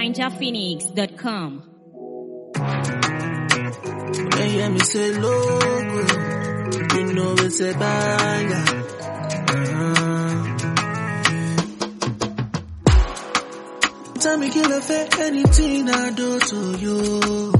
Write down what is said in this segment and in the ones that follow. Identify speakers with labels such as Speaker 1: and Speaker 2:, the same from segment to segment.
Speaker 1: NinjaPhoenix.com.
Speaker 2: When you hear me say logo, you know it's a banger. Tell me, kill for anything I do to you.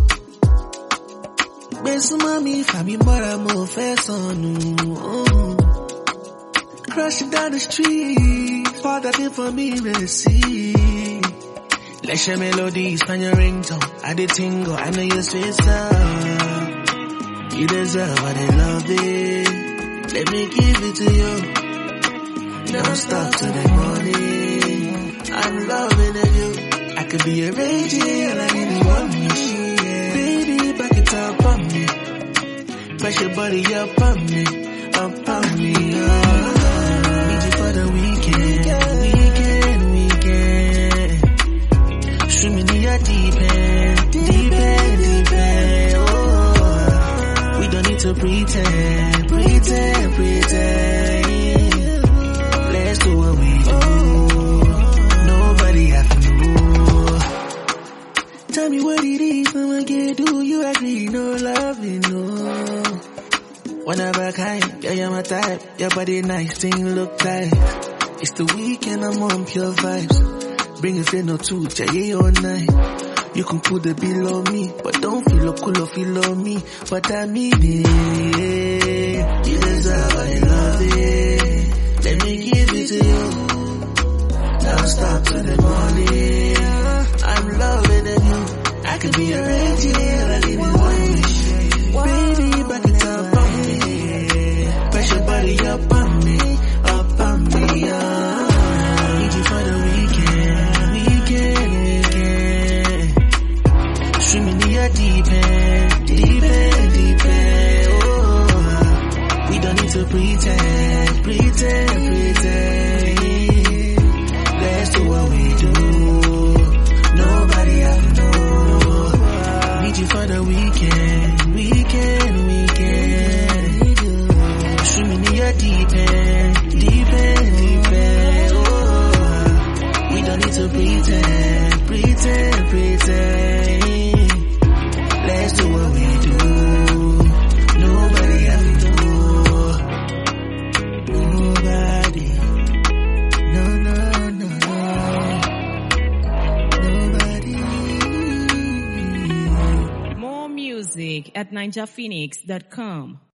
Speaker 2: Best mommy, family, mother, more face on you. Crashing down the street, father did for me, let's see. Let your melodies find your ringtone. I did tingle, I know you're straight sound. You deserve what I love it. Let me give it to you. Don't stop till the morning. I'm loving you. I could be a raging like anyone you. Baby, back it up on me. Press your body up on me. Up on me, need you for the weekend. Swimming in your deep end. Oh, we don't need to pretend. Let's do what we do. Nobody have to know. Tell me what it is I'ma get. Do you agree? No loving, no. One of a kind, yeah, you're my type. Your body nice, thing look tight. It's the weekend, I'm on pure vibes. Bring a friend or two, yeah, all night. You can put the bill on me, but don't feel cool or feel on me. But I mean it. You deserve what I love it. Let me give it to you. Don't stop till the morning. I'm loving you. I could be a raging like anyone. Baby, back it up on me. Press your body up on me. Need you for the weekend. Swimming in your deep end. Oh, we don't need to pretend. Let's do what we do. Nobody have to know. Need you for the weekend. Swimming in your deep end. Oh, we don't need to pretend. Let's do what we do. Nobody have to know. Nobody. No. Nobody.
Speaker 1: More music at NinjaPhoenix.com.